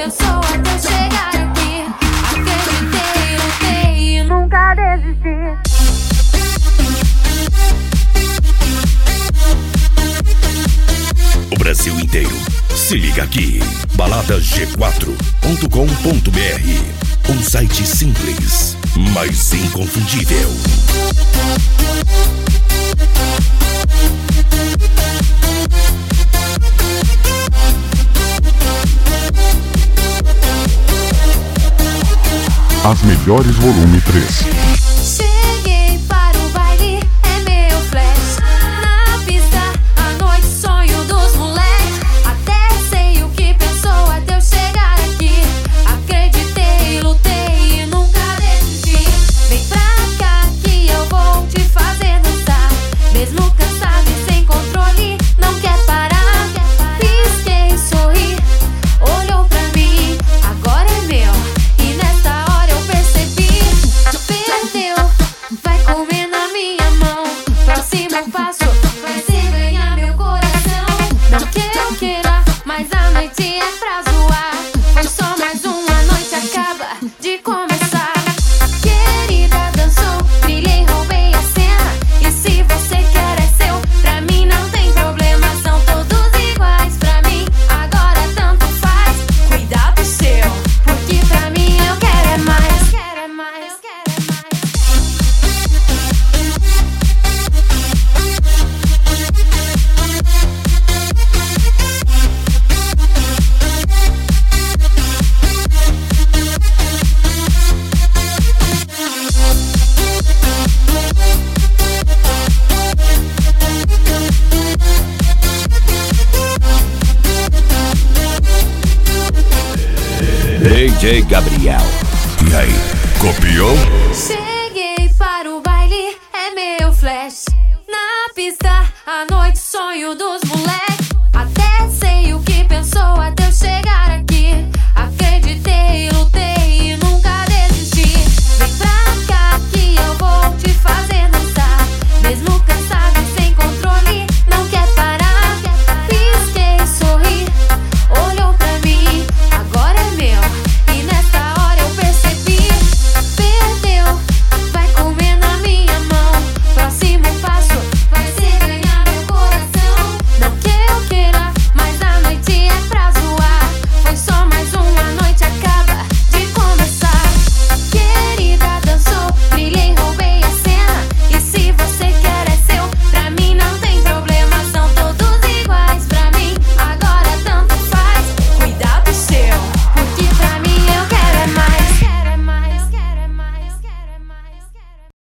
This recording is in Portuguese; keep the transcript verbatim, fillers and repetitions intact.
pensou até chegar aqui. Acreditei, lutei e nunca desisti. O Brasil inteiro se liga aqui. balada g quatro ponto com ponto br. Um site simples, mas inconfundível. As melhores volume três. Cheguei para o baile, é meu flash. Na pista, à noite, sonho dos moleques. Até sei o que pensou até eu chegar aqui. Acreditei, lutei e nunca desisti. Vem pra cá que eu vou te fazer dançar. Mesmo cansado e sem controle, não quer parar. Pisquei, sorri, olhou pra mim. Agora é meu, e nesta hora eu percebi. Perdeu, vai comer na minha mão. Próximo passo vai ser ganhar meu coração. Não que eu queira, mas a noite é pra zoar. Foi só mais uma noite, acaba de começar. Querida, dançou, brilhei, roubei a cena. E se você quer é seu, pra mim não tem problema. São todos iguais pra mim, agora tanto faz. Cuidado seu, porque pra mim eu quero é mais. Quero é mais, quero é mais. D J Gabriel. E aí, copiou? Cheguei para o baile, é meu flash. Na pista, à noite, sonho dos moleques. Até sei o que pensou até eu